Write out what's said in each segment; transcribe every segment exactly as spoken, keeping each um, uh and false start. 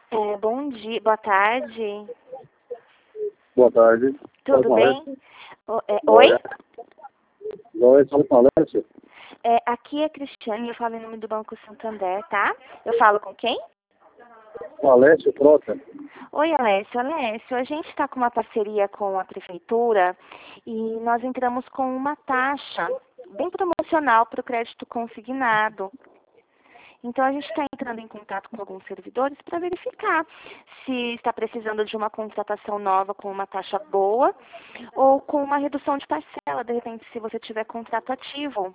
É, bom dia, boa tarde. Boa tarde. Tudo Boa bem? tarde. O- é, oi? Oi, fala com a Alessia. É, aqui é Cristiane, eu falo em nome do Banco Santander, tá? Eu falo com quem? Com a Alessia Frota. Oi, Alessio. Alessio, a gente está com uma parceria com a Prefeitura e nós entramos com uma taxa bem promocional para o crédito consignado. Então, a gente está entrando em contato com alguns servidores para verificar se está precisando de uma contratação nova com uma taxa boa ou com uma redução de parcela, de repente, se você tiver contrato ativo.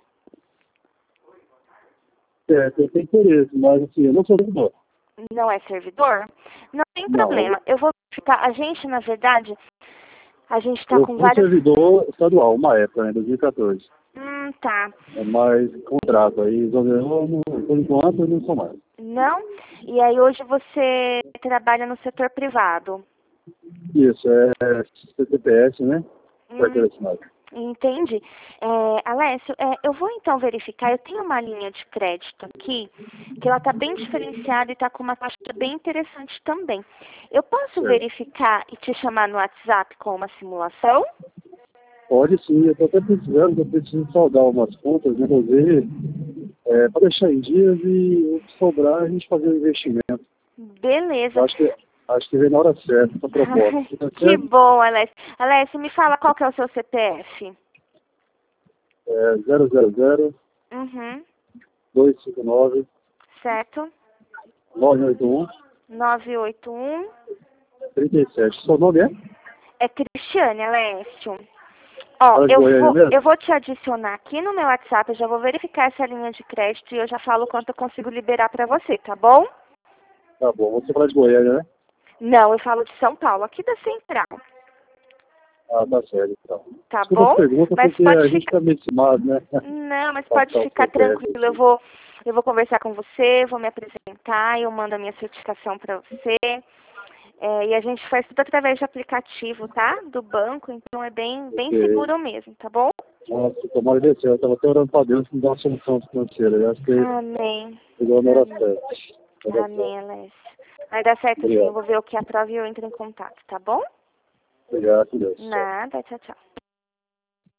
É, eu tenho interesse, mas assim, eu não sou servidor. Não é servidor? Não tem Não. problema. Eu vou verificar. A gente, na verdade, a gente está Eu com fui várias... servidor estadual, uma época, né, em dois mil e quatorze. Hum, tá. É mais contrato aí, eu não, por enquanto eu não sou mais. Não? E aí hoje você trabalha no setor privado. Isso, é C T P S, né? Hum, Carteira assinada. entendi. É, Alessio, é, eu vou então verificar. Eu tenho uma linha de crédito aqui, que ela está bem diferenciada e está com uma taxa bem interessante também. Eu posso Certo. verificar e te chamar no WhatsApp com uma simulação? Pode sim, eu estou até precisando, eu preciso saldar umas contas, né, fazer, é, para deixar em dias e o que sobrar a gente fazer um investimento. Beleza. Eu acho que, acho que vem na hora certa essa proposta. Tá Que certo? bom, Alessio. Alessio, me fala qual que é o seu C P F. É zero zero zero, Uhum. dois cinco nove, Certo. nove oito um, nove oito um. três sete. Seu nome é? É Cristiane, Alessio. Ó, Fala de eu Goiânia vou, mesmo? eu vou te adicionar aqui no meu WhatsApp, eu já vou verificar essa linha de crédito e eu já falo quanto eu consigo liberar pra você, tá bom? Tá bom, você fala de Goiânia, né? Não, eu falo de São Paulo, aqui da Central, Ah, tá certo, então. tá Desculpa bom? as perguntas, Mas porque pode a gente ficar... tá meio estimado, né? Não, mas pode Passar o ficar C P F tranquilo, eu aqui. vou, eu vou conversar com você, vou me apresentar, eu mando a minha certificação pra você. É, e a gente faz tudo através de aplicativo, tá? Do banco, então é bem, bem Porque, seguro mesmo, tá bom? nossa, tomara de Deus, eu tava até orando pra Deus que me dá uma solução financeira. Eu acho que Amém. chegou na hora Amém. certa. Vai dar certo. Amém, Alessio. Vai dar certo sim, eu Obrigado. vou ver o que aprova e eu entro em contato, tá bom? Obrigado, Deus. Tchau. Nada, tchau, tchau.